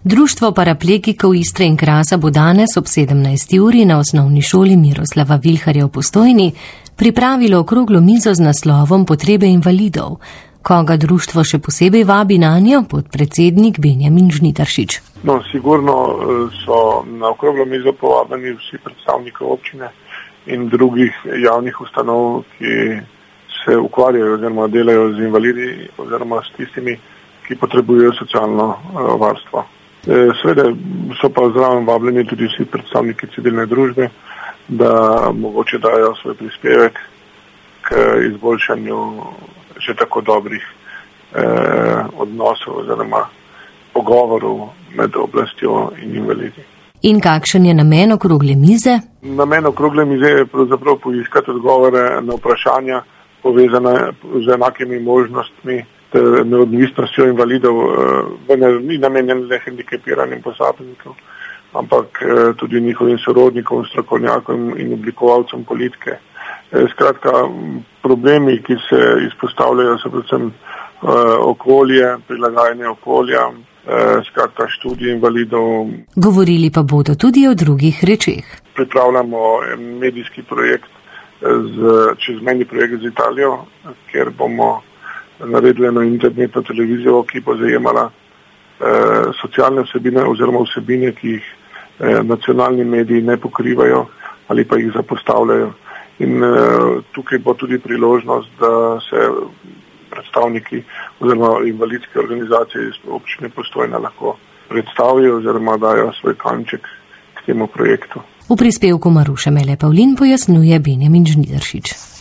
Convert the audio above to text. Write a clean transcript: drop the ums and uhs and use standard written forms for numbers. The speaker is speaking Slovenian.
Društvo paraplegikov Istre in Krasa bo danes ob 17. uri na osnovni šoli Miroslava Vilharja v Postojni pripravilo okroglo mizo z naslovom Potrebe invalidov. Koga društvo še posebej vabi nanjo? Podpredsednik Benjamin Žnidaršič. Sigurno so na okroglo mizo povabljeni vsi predstavniki občine in drugih javnih ustanov, ki se ukvarjajo oziroma delajo z invalidi oziroma s tistimi, ki potrebujejo socialno varstvo. Seveda so pa zraven vabljeni tudi vsi predstavniki civilne družbe, da mogoče dajo svoj prispevek k izboljšanju že tako dobrih odnosov oziroma pogovorov med oblastjo in invalidi. In kakšen je namen okrogle mize? Namen okrogle mize je pravzaprav poiskati odgovore na vprašanja povezane z enakimi možnostmi ter neodvisnostjo invalidov, vendar ni namenjen le hendikepiranim posameznikom, ampak tudi njihovim sorodnikom, strokovnjakom in oblikovalcem politike. Skratka, problemi, ki se izpostavljajo, so predvsem okolje, prilagajanje okolja, skratka študij invalidov. Govorili pa bodo tudi o drugih rečeh. Pripravljamo medijski projekt, čezmejni projekt z Italijo, kjer bomo naredili eno internetno televizijo, ki bo zajemala socialne vsebine oziroma vsebine, ki jih nacionalni mediji ne pokrivajo ali pa jih zapostavljajo. In tukaj bo tudi priložnost, da se predstavniki oziroma invalidske organizacije iz občine Postojna lahko predstavijo oziroma dajo svoj kanček k temu projektu. V prispevku Maruše Mele Pavlin pojasnjuje Benjamin Žnidaršič.